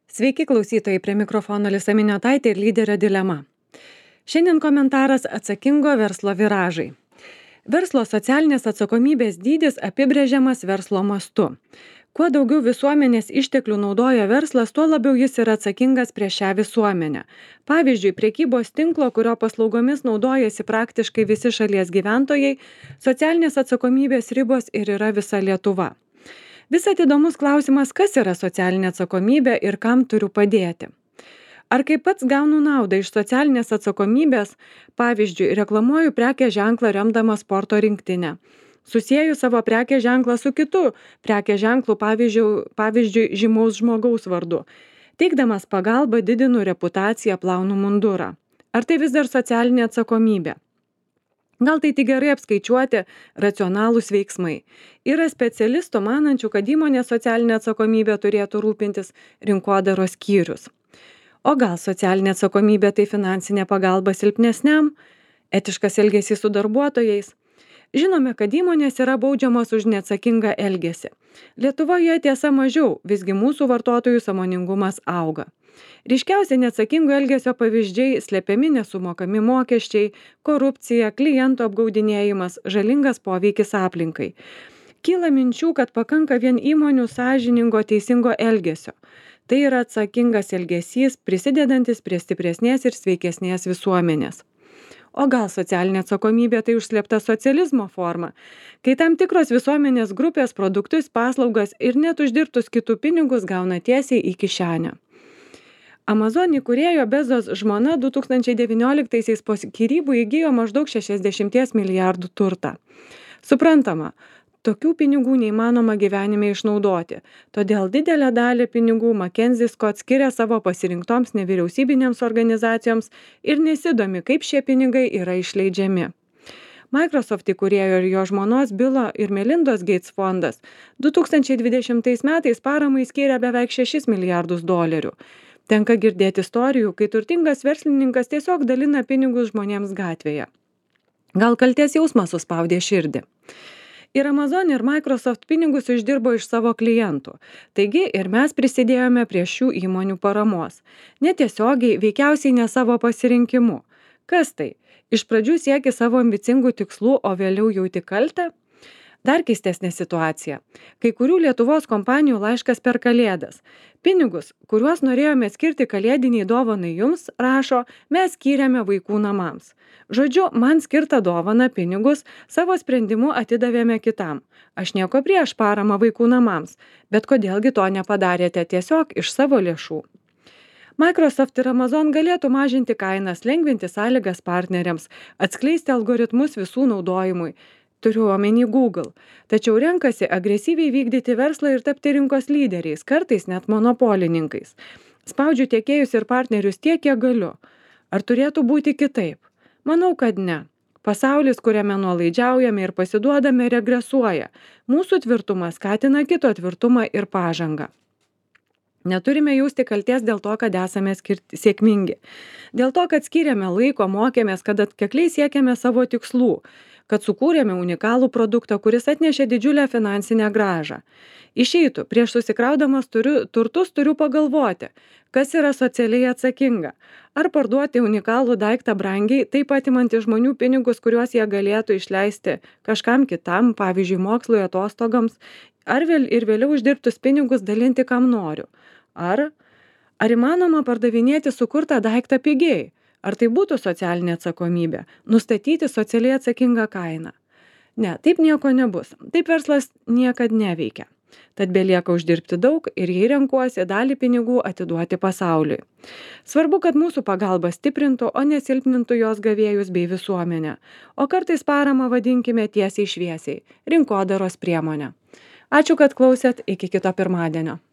Sveiki klausytojai, prie mikrofono Lisa Miniotaitė ir lyderio dilema. Šiandien komentaras atsakingo verslo viražai. Verslo socialinės atsakomybės dydis apibrėžiamas verslo mastu. Kuo daugiau visuomenės išteklių naudoja verslas, tuo labiau jis yra atsakingas prieš šią visuomenę. Pavyzdžiui, prekybos tinklo, kurio paslaugomis naudojasi praktiškai visi šalies gyventojai, socialinės atsakomybės ribos ir yra visa Lietuva. Visat įdomus klausimas, kas yra socialinė atsakomybė ir kam turiu padėti. Ar kai pats gaunu naudą iš socialinės atsakomybės, pavyzdžiui, reklamuoju prekės ženklą remdama sporto rinktinę, susieju savo prekės ženklą su kitu prekės ženklu, pavyzdžiui, žymaus žmogaus vardu, teikdamas pagalbą didinu reputaciją, plaunu mundurą. Ar tai vis dar socialinė atsakomybė? Gal tai tik gerai apskaičiuoti racionalūs veiksmai. Yra specialistų manančių, kad įmonės socialinė atsakomybė turėtų rūpintis rinkodaros skyrius. O gal socialinė atsakomybė tai finansinė pagalba silpnesniam, etiškas elgesys su darbuotojais? Žinome, kad įmonės yra baudžiamos už neatsakingą elgesį. Lietuvoje tiesa mažiau, visgi mūsų vartotojų sąmoningumas auga. Ryškiausiai neatsakingo elgesio pavyzdžiai slepiami nesumokami mokesčiai, korupcija, klientų apgaudinėjimas, žalingas poveikis aplinkai. Kyla minčių, kad pakanka vien įmonių sąžiningo teisingo elgesio. Tai yra atsakingas elgesys, prisidedantis prie stipresnės ir sveikesnės visuomenės. O gal socialinė atsakomybė tai užslėpta socializmo forma, kai tam tikros visuomenės grupės produktus, paslaugas ir net uždirbtus kitų pinigus gauna tiesiai į kišenę. Amazon įkūrėjo Bezos žmona 2019-aisiais po skyrybų įgijo maždaug 60 milijardų turtą. Suprantama, tokių pinigų neįmanoma gyvenime išnaudoti, todėl didelę dalį pinigų McKinsey Scott skiria savo pasirinktoms nevyriausybinėms organizacijoms ir nesidomi, kaip šie pinigai yra išleidžiami. Microsoft įkūrėjo ir jo žmonos Bilo ir Melindos Gates fondas 2020 metais paramai skyrė beveik 6 milijardus dolerių. Tenka girdėti istorijų, kai turtingas verslininkas tiesiog dalina pinigus žmonėms gatvėje. Gal kaltės jausmas suspaudė širdį. Ir Amazon ir Microsoft pinigus uždirbo iš savo klientų. Taigi ir mes prisidėjome prie šių įmonių paramos. Netiesiogiai, veikiausiai ne savo pasirinkimu. Kas tai? Iš pradžių sieki savo ambicingų tikslų, o vėliau jauti kaltę? Dar keistesnė situacija. Kai kurių Lietuvos kompanijų laiškas per Kalėdas. Pinigus, kuriuos norėjome skirti kalėdiniai dovanai jums, rašo, mes skyrėme vaikų namams. Žodžiu, man skirtą dovaną pinigus savo sprendimu atidavėme kitam. Aš nieko prieš paramą vaikų namams, bet kodėlgi to nepadarėte tiesiog iš savo lėšų? Microsoft ir Amazon galėtų mažinti kainas, lengvinti sąlygas partneriams, atskleisti algoritmus visų naudojimui. Turiu omeny Google, tačiau renkasi agresyviai vykdyti verslą ir tapti rinkos lyderiais, kartais net monopolininkais. Spaudžiu tiekėjus ir partnerius tiek, kiek galiu. Ar turėtų būti kitaip? Manau, kad ne. Pasaulis, kuriame nuolaidžiaujame ir pasiduodame, regresuoja. Mūsų tvirtumas skatina kito tvirtumą ir pažangą. Neturime jausti kalties dėl to, kad esame sėkmingi. Dėl to, kad skiriame laiko, mokėmės, kad atkakliai siekiame savo tikslų, kad sukūrėme unikalų produktą, kuris atnešė didžiulę finansinę grąžą. Išeitų, prieš susikraudamas turtus turiu pagalvoti, kas yra socialiai atsakinga. Ar parduoti unikalų daiktą brangiai, taip atimant iš žmonių pinigus, kuriuos jie galėtų išleisti kažkam kitam, pavyzdžiui, mokslui, atostogams, ar vėliau uždirbtus pinigus dalinti kam noriu. Ar įmanoma pardavinėti sukurtą daiktą pigiai? Ar tai būtų socialinė atsakomybė? Nustatyti socialiai atsakingą kainą? Ne, taip nieko nebus. Taip verslas niekad neveikia. Tad belieka uždirbti daug ir jei renkuosi dalį pinigų atiduoti pasauliui. Svarbu, kad mūsų pagalba stiprintų, o nesilpnintų jos gavėjus bei visuomenę. O kartais paramą vadinkime tiesiai šviesiai - rinkodaros priemonę. Ačiū, kad klausėt, iki kito pirmadienio.